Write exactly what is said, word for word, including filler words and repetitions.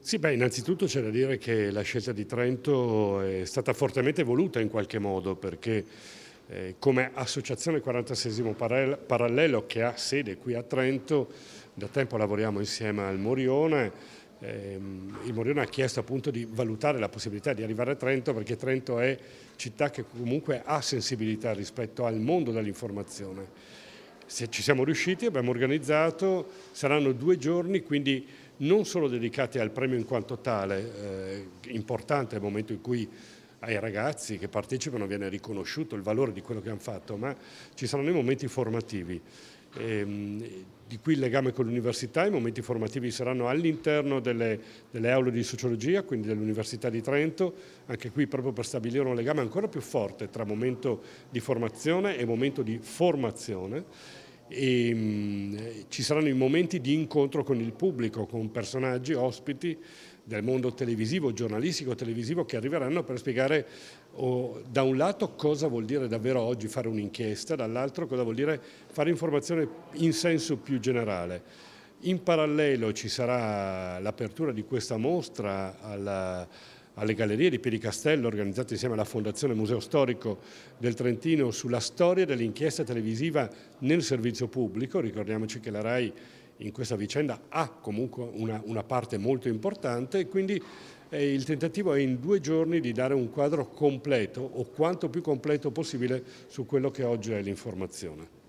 Sì, beh, innanzitutto c'è da dire che la scelta di Trento è stata fortemente voluta in qualche modo, perché eh, come associazione quarantasei Parallelo, che ha sede qui a Trento, da tempo lavoriamo insieme al Morione. Ehm, il Morione ha chiesto appunto di valutare la possibilità di arrivare a Trento, perché Trento è città che comunque ha sensibilità rispetto al mondo dell'informazione. Se ci siamo riusciti, abbiamo organizzato, saranno due giorni, quindi non solo dedicati al premio in quanto tale, eh, importante nel momento in cui ai ragazzi che partecipano viene riconosciuto il valore di quello che hanno fatto, ma ci saranno i momenti formativi. Ehm, di qui il legame con l'università. I momenti formativi saranno all'interno delle, delle aule di sociologia, quindi dell'Università di Trento, anche qui proprio per stabilire un legame ancora più forte tra momento di formazione e momento di formazione. E, mh, ci saranno i momenti di incontro con il pubblico, con personaggi, ospiti del mondo televisivo, giornalistico, televisivo, che arriveranno per spiegare oh, da un lato cosa vuol dire davvero oggi fare un'inchiesta, dall'altro cosa vuol dire fare informazione in senso più generale. In parallelo ci sarà l'apertura di questa mostra alla alle gallerie di Piedicastello, organizzate insieme alla Fondazione Museo Storico del Trentino, sulla storia dell'inchiesta televisiva nel servizio pubblico. Ricordiamoci che la RAI in questa vicenda ha comunque una, una parte molto importante, e quindi eh, il tentativo è in due giorni di dare un quadro completo, o quanto più completo possibile, su quello che oggi è l'informazione.